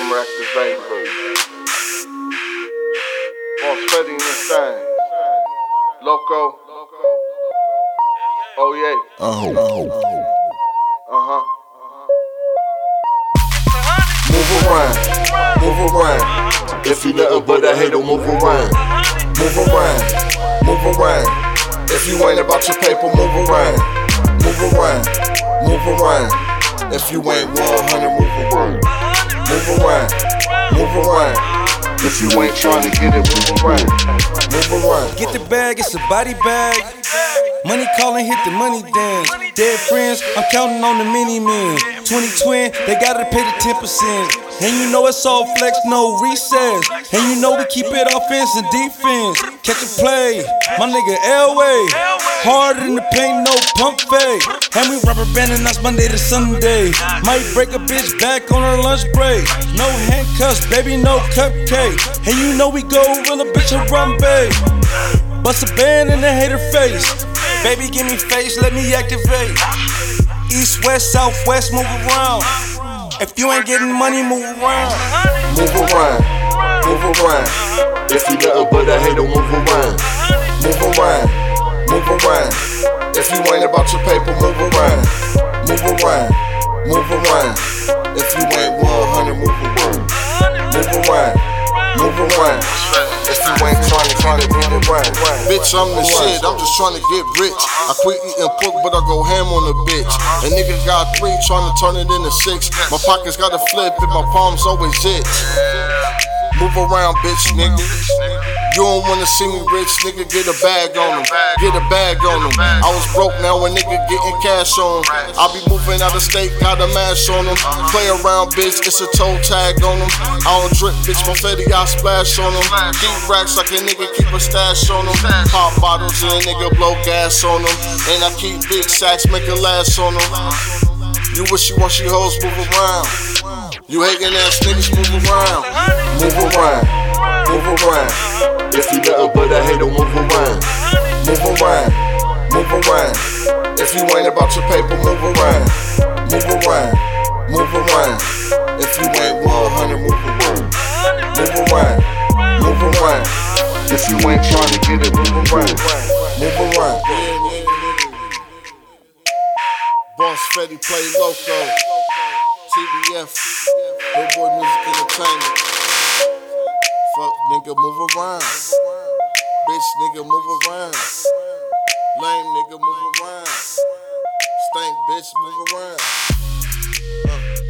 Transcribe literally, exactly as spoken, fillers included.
M activated. Boss Fetty in this thing. Loco. Oh yeah. Uh-huh. Uh-huh. Move around, move around. If you nothing but a hater, move around. Move around, move around. If you ain't about your paper, move around. Move around, move around. If you ain't one hundred, move around. Move around, move around. If you ain't trying to get it, move around. Move around. Get the bag, it's a body bag. Money calling, hit the money dance. Dead friends, I'm counting on the mini men. twenty twin, they gotta pay the ten percent. And you know it's all flex, no recess. And you know we keep it offense and defense. Catch a play, my nigga Elway. Harder in the paint, no pump fake. And we rubber banding us Monday to Sunday. Might break a bitch back on her lunch break. No handcuffs, baby, no cupcake. And you know we go real a bitch a run babe. Bust a band in the hater face. Baby, give me face, let me activate. East, west, southwest, move around. If you ain't getting money, move around. Move around, move around. If you nothing but a hater, move around. Move around, move around. If you ain't about your paper, move around. Move around, move around. If you ain't one hundred, move around. Move around, move around. If you ain't trying to get it, move around. Bitch, I'm the shit, I'm just trying to get rich. I quit eating pork, but I go ham on the bitch. A nigga got three, trying to turn it into six. My pockets got a flip, and my palms always itch. Move around, bitch, nigga. You don't wanna see me rich, nigga, get a bag on them. Get a bag on them. I was broke, now a nigga getting cash on them. I be moving out of state, got a mash on them. Play around, bitch, it's a toe tag on them. I don't drip, bitch, my Fetty, I splash on them. Keep racks like a nigga, keep a stash on them. Pop bottles and a nigga blow gas on them. And I keep big sacks, make it last on them. You wishy-washy hoes, move around. You hating ass niggas, move around. Move around, move around. If you nothing but a hater, move around. Move around, move around. If you ain't about your paper, move around. Move around, move around. If you ain't one hundred, move around. Move around, move around. If you ain't trying to get it, move around. Move around. Boss Fetty play Loco. T B F, Billboard Music Entertainment. Fuck nigga, move around. Bitch nigga, move around. Lame nigga, move around. Stank bitch, move around. Uh.